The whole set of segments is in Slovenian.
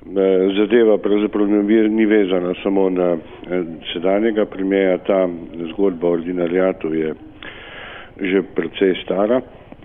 zadeva pravzaprav ni vezana samo na sedanjega premierja. Ta zgodba o ordinariatu je že precej stara.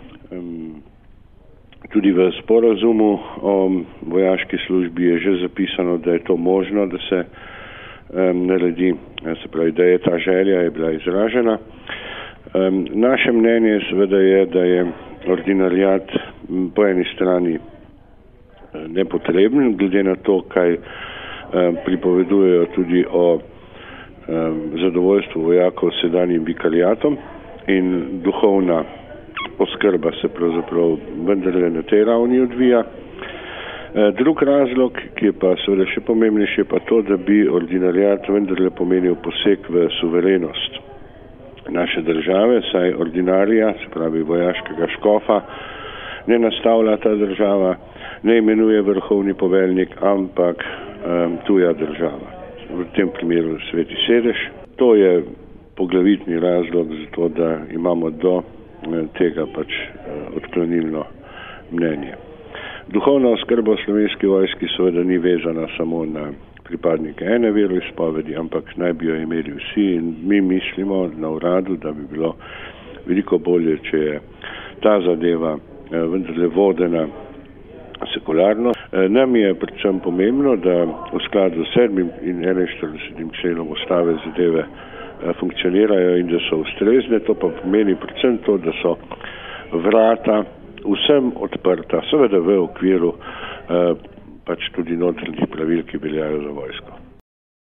Tudi v sporazumu o vojaški službi je že zapisano, da je to možno, da se naredi, se pravi, da je ta želja je bila izražena. Naše mnenje seveda je, da je ordinariat po eni strani nepotreben, glede na to, kaj pripovedujejo tudi o zadovoljstvu vojakov s sedanjim vikariatom, in duhovna oskrba se pravzaprav vendarle na tej ravni odvija. Drug razlog, ki je pa seveda še pomembnejši, je pa to, da bi ordinariat vendarle pomenil poseg v suverenost naše države, saj ordinarija, se pravi vojaškega škofa, ne nastavlja ta država, ne imenuje vrhovni poveljnik, ampak tuja država. V tem primeru Sveti sedež. To je poglavitni razlog za to, da imamo do tega pač odklonilno mnenje. Duhovna oskrba v Slovenski vojski seveda ni vezana samo na pripadnike ene veroizpovedi, ampak naj bi jo imeli vsi, in mi mislimo na uradu, da bi bilo veliko bolje, če je ta zadeva vendarle vodena sekularno. Nam je predvsem pomembno, da v skladu s 7. in 41. členom ustave zadeve funkcionirajo in da so ustrezne. To pa pomeni predvsem to, da so vrata vsem odprta, seveda v okviru pač tudi notranjih pravil, ki veljajo za vojsko.